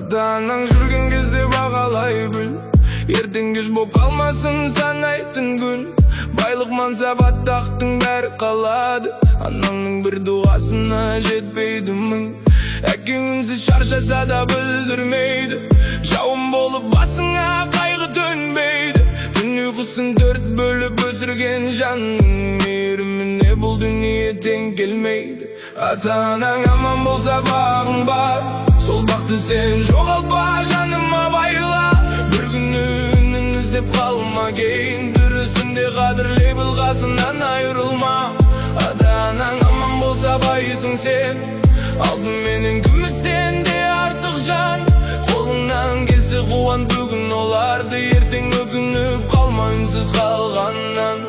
Ата-анаң жүрген кезде бағалай біл, ертең кеш боп қалмасын санайтын күн. Байлық мансап аттақтың бәрі қалады, анаңның бір дұғасына жетпейді мың. Әкең үнсіз шаршаса да білдірмейді, жауын болып басыңа қайғы төнбейді. Түн ұйқысын төрт бөліп өсірген жанның мейіріміне бұл дүние тең келмейді. Ата-анаң аман болса бағың бар, сол бақты сен жоғалтпа жаныма байла. Бір күні үнін іздеп қалма, кейін дұрысында қадірлей біл, қасынан айырылма. Ата-анаң аман болса байысың сен, алтынменен күмістен де артық жан. Қолыңнан келсе қуан бүгін оларды, ертең өкініп қалма үнсіз қалғаннан.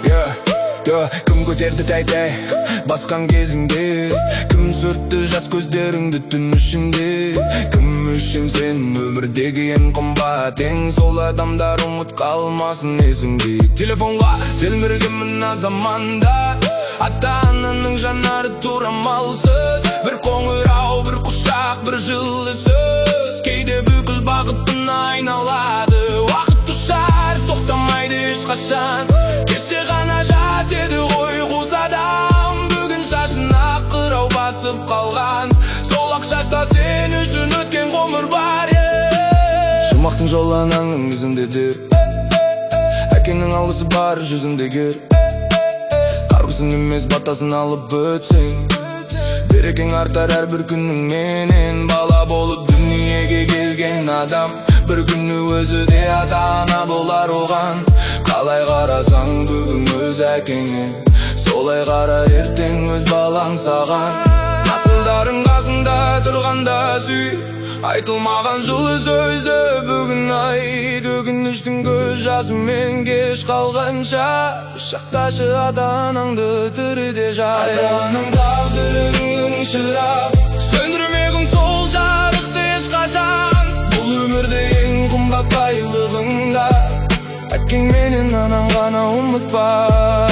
Кім көтерді тәй-тәй басқан кезіңде, кім сүртті жас көздеріңді түн ішінде. Кім үшін сен өмірдегі ең қымбат, ең сол адамдар ұмыт қалмасын есіңде. Телефонға телміргенмін мына заманда, ата-ананың жанары тура малсыз. Бір қоңырау, бір құшақ, бір жылы сөз, кейде бүкіл бақытын айналады. Уақыт ұшар, тоқтамайды ешқашан, кеше ғана жас еді ғой қуыс адам. Бүгін шашына қырау басып қалған, сол ақ шашта сен үшін өткен ғұмыр бар. Жұмақтың жолы анаңның ізінде дер, әкеңнің алғысы бар жүзінде кер. Қарғысын емес батасын алып өтсең, берекең артар әрбір күнің менен. Бала болып дүниеге келген адам, бір күні өзі де ата-ана болар оған. Қалай қарасаң бүгін өз әкеңе, солай қара ертең өз балаң саған. Асылдарың қасында тұрғанда сүй, айтылмаған жылы сөзді бүгін айт. Өкініштің көз жасымен кеш қалғанша, шақташы ата-анаңды тіріде жай. Ата-анаң тағдырыңның шырағы, сөндірмегің сол жарықты ешқашан. Бұл өмірде ең қымбат байлығыңда, әкең менен анаң ғана ұмытпа.